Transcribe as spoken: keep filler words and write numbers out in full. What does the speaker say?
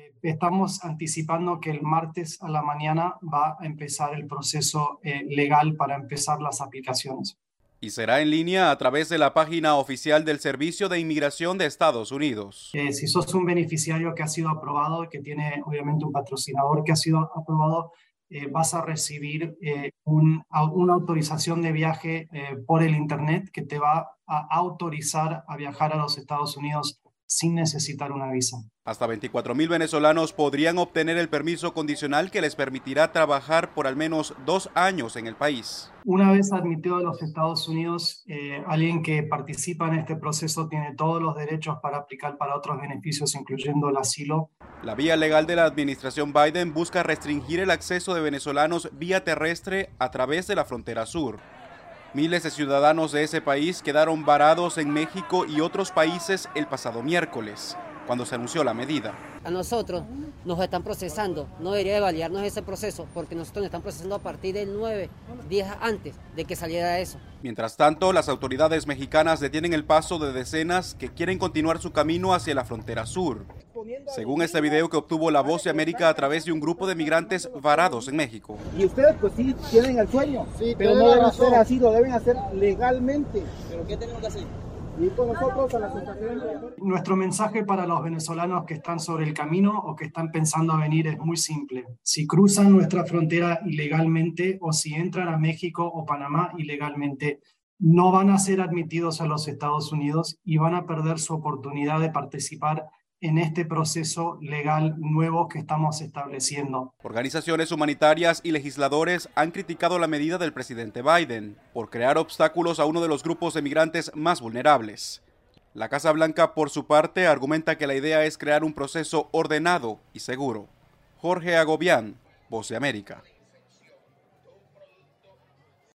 Eh, estamos anticipando que el martes a la mañana va a empezar el proceso eh, legal para empezar las aplicaciones. Y será en línea a través de la página oficial del Servicio de Inmigración de Estados Unidos. Eh, si sos un beneficiario que ha sido aprobado, que tiene obviamente un patrocinador que ha sido aprobado, eh, vas a recibir eh, un, una autorización de viaje eh, por el internet que te va a autorizar a viajar a los Estados Unidos sin necesitar una visa. Hasta veinticuatro mil venezolanos podrían obtener el permiso condicional que les permitirá trabajar por al menos dos años en el país. Una vez admitido a los Estados Unidos, eh, alguien que participa en este proceso tiene todos los derechos para aplicar para otros beneficios, incluyendo el asilo. La vía legal de la administración Biden busca restringir el acceso de venezolanos vía terrestre a través de la frontera sur. Miles de ciudadanos de ese país quedaron varados en México y otros países el pasado miércoles, cuando se anunció la medida. A nosotros nos están procesando, no debería de validarnos ese proceso, porque nosotros nos están procesando a partir del nueve días antes de que saliera eso. Mientras tanto, las autoridades mexicanas detienen el paso de decenas que quieren continuar su camino hacia la frontera sur. Según este video que obtuvo La Voz de América a través de un grupo de migrantes varados en México. Y ustedes pues sí tienen el sueño, sí, pero no deben hacer así, lo deben hacer legalmente. ¿Pero qué tenemos que hacer? Y con nosotros a la asociación. Nuestro mensaje para los venezolanos que están sobre el camino o que están pensando a venir es muy simple. Si cruzan nuestra frontera ilegalmente o si entran a México o Panamá ilegalmente, no van a ser admitidos a los Estados Unidos y van a perder su oportunidad de participar en este proceso legal nuevo que estamos estableciendo. Organizaciones humanitarias y legisladores han criticado la medida del presidente Biden por crear obstáculos a uno de los grupos de migrantes más vulnerables. La Casa Blanca, por su parte, argumenta que la idea es crear un proceso ordenado y seguro. Jorge Agobián, Voz de América.